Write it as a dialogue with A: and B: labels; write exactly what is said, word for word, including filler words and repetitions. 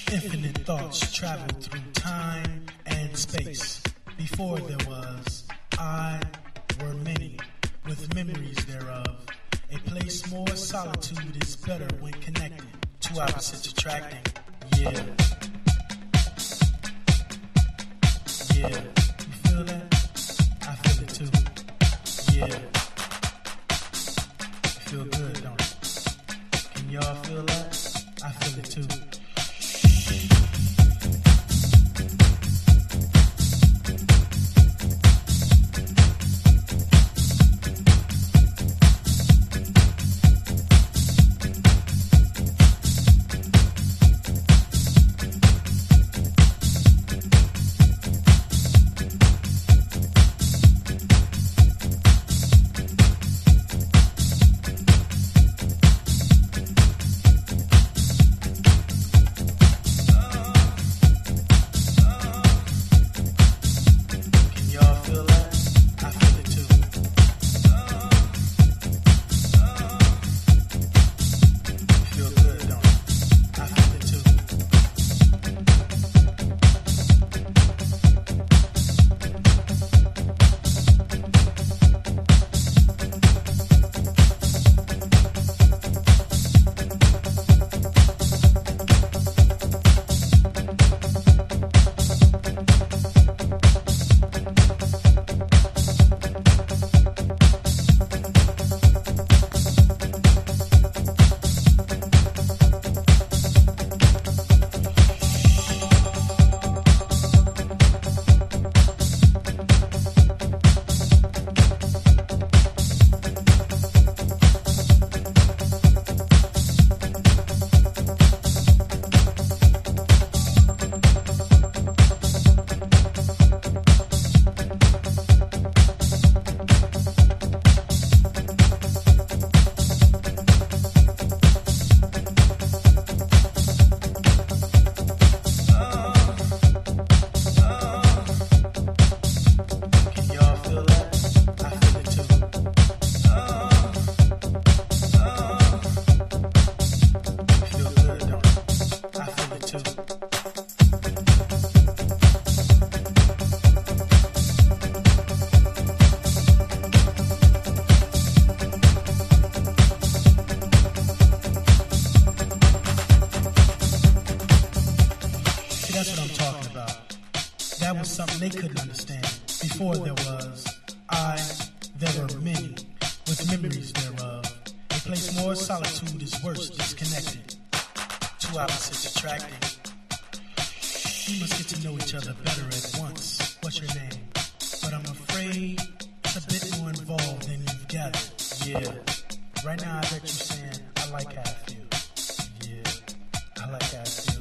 A: Infinite thoughts travel through time and space. Before there was, I were many, with memories thereof. A place more solitude is better when connected. Two opposites attracting. Yeah. Yeah. You feel that? I feel it too. Yeah. You feel good, don't it? Can y'all feel that? I feel it too. They couldn't understand. Before there was, I, there were many, with memories thereof. A place more solitude is worse, disconnected. Two opposites attracting. We must get to know each other better at once. What's your name? But I'm afraid it's a bit more involved than you've gathered. Yeah. Right now I bet you're saying, I like how I feel. Yeah. I like how I feel.